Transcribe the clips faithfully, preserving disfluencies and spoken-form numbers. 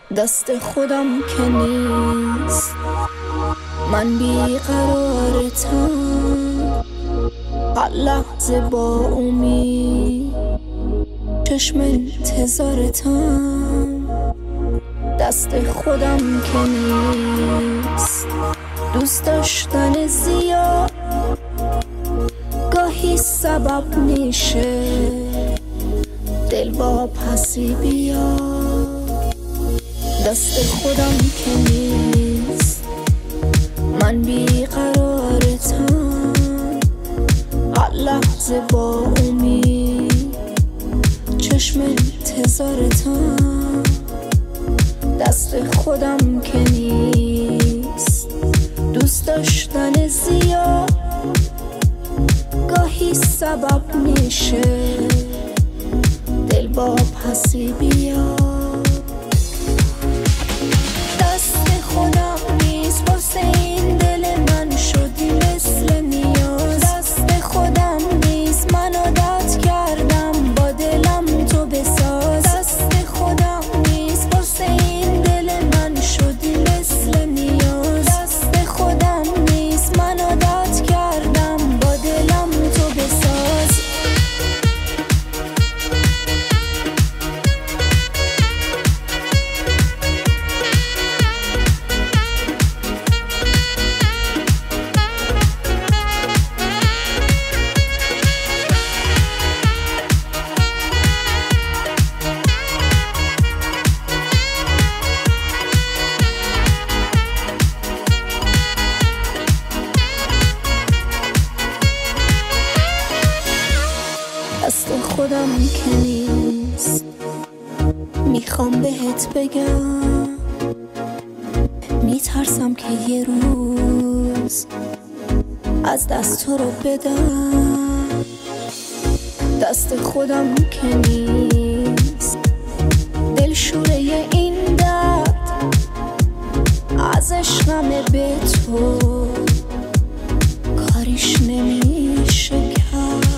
دست خودم که نیست، من بیقرارتم، هر لحظه با امید چشم انتظارتم. دست خودم که نیست، دوست داشتن زیاد گاهی سبب میشه دل با پسی بیاد. دست خودم که نیست، من بیقرارتم، هر لحظه با امید چشم انتظارتم. دست خودم که نیست، دوست داشتن زیاد گاهی سبب میشه دل با پسی بیاد. دست خودم نیست، واسه این دل من شدی مثل نیاز. دست خودم نیست، من عادت کردم با دلم تو بساز. دست خودم نیست، واسه این دل من شدی مثل نیاز. دست خودم نیست، من عادت کردم با دلم تو بساز. دست خودم که نیست، میخوام بهت بگم، میترسم که یه روز از دست تو رو بدم. دست خودم که نیست، دل شوره این درد از عشقم به تو کاریش نمیشه کرد.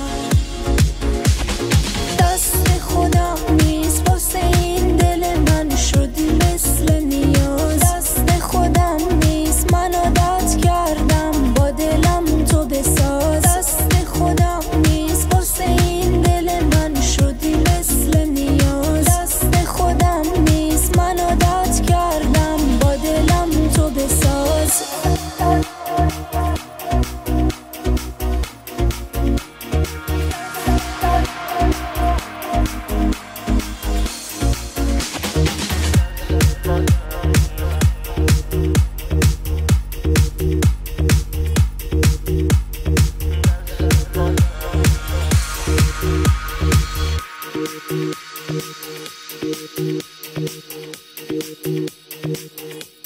خودم نیست، واسه این دل من شدی مثل نیاز. دست خودم نیست، من عادت کردم با دلم تو بساز. دست خودم نیست، واسه این دل من شدی مثل نیاز. دست خودم نیست، من عادت کردم با دلم تو بساز. Thank you.